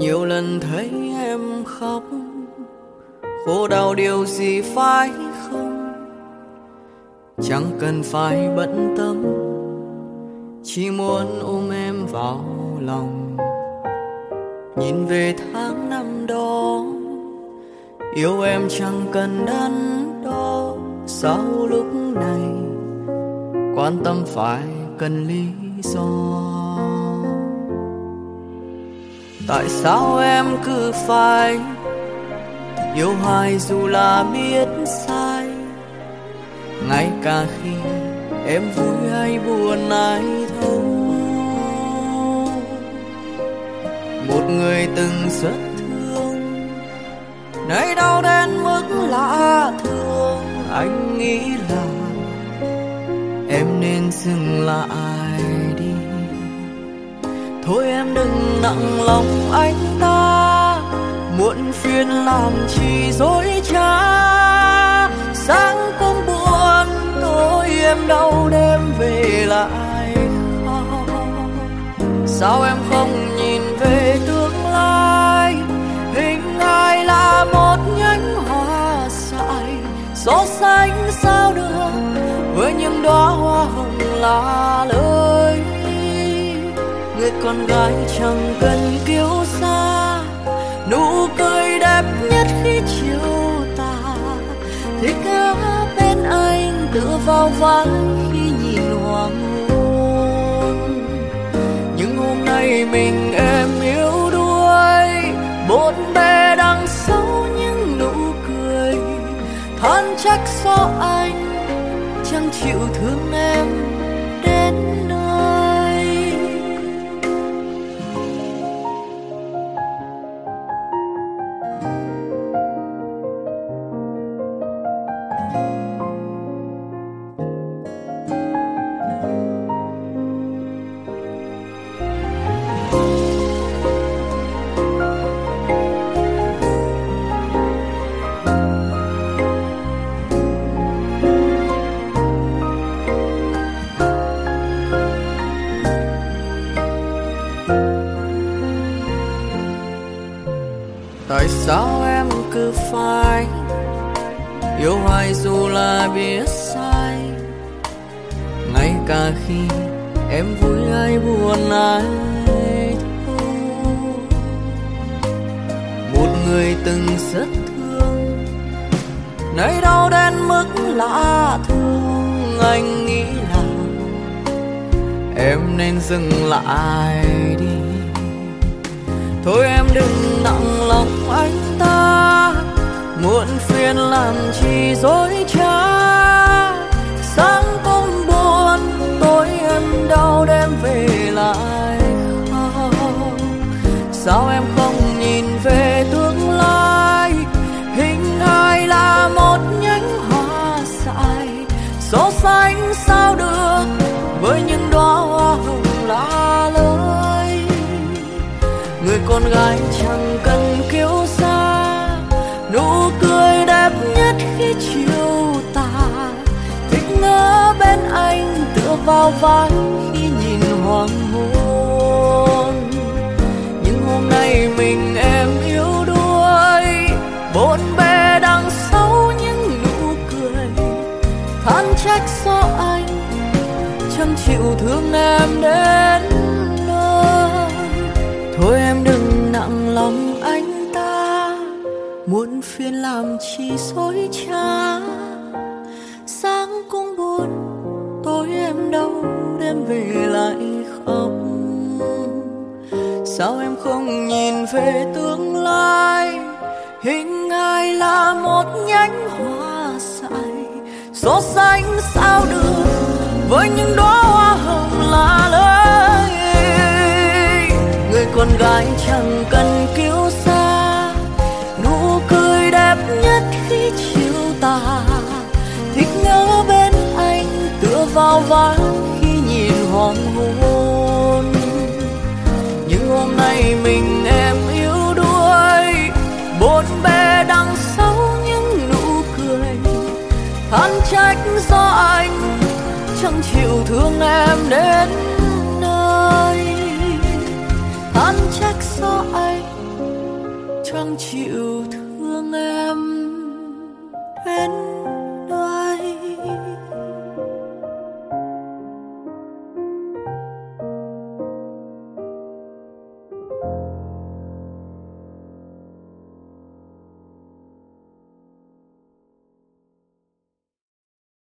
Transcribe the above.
Nhiều lần thấy em khóc, khổ đau điều gì phải không? Chẳng cần phải bận tâm, chỉ muốn ôm em vào lòng. Nhìn về tháng năm đó, yêu em chẳng cần đắn đo. Sao lúc này quan tâm phải cần lý do? Tại sao em cứ phải yêu hoài dù là biết sai? Ngay cả khi em vui hay buồn ai thấu. Một người từng rất thương, nay đau đến mức lạ thường. Anh nghĩ là em nên dừng lại đi. Thôi em đừng nặng lòng anh ta, muộn phiền làm chi dối trá. Sáng cũng buồn, tối em đau đêm về lại khóc. Sao em không nhìn về tương lai? Hình ai là một nhánh hoa dại, gió xanh sao được với những đóa hoa hồng lạ lơi. Người con gái chẳng cần kiêu sa, nụ cười đẹp nhất khi chiều tà. Thích ở bên anh tựa vào vai khi nhìn hoàng hôn. Nhưng hôm nay mình em yếu đuối, bộn bề đằng sau những nụ cười. Than trách do anh chẳng chịu thương em đến nơi. Tại sao em cứ phải yêu hoài dù là biết sai? Ngay cả khi em vui hay buồn ai thấu. Một người từng rất thương, nay đau đến mức lạ thường. Anh nghĩ là em nên dừng lại đi. Thôi em đừng nặng lòng anh ta, muộn phiền làm chi dối trá. Sáng cũng buồn, tối em đau đêm về lại khóc. Sao em không nhìn về tương lai? Hình ai là một nhánh hoa dại, gió xanh sao được với những đóa hoa hồng lạ lơi. Người con gái chẳng cần kiêu sa, nụ cười đẹp nhất khi chiều tà. Thích ngỡ bên anh tựa vào vai khi nhìn hoàng hôn. Nhưng hôm nay mình em yếu đuối, bộn bề đằng sau những nụ cười. Than trách do anh chẳng chịu thương em đến nơi. Thôi em đừng nặng lòng anh ta, muộn phiền làm chi dối trá. Sáng cũng buồn, tối em đau đêm về lại khóc. Sao em không nhìn về tương lai? Hình ai là một nhánh hoa dại, gió xanh sao được với những đóa hoa hồng lạ lơi. Người con gái chẳng cần kiêu sa, nụ cười đẹp nhất khi chiều tà. Thích ngỡ bên anh tựa vào vai khi nhìn hoàng hôn. Nhưng hôm nay mình em yếu đuối, bộn bề đằng sau những nụ cười. Than trách do anh chẳng chịu thương em đến nơi. Than trách do anh chẳng chịu thương em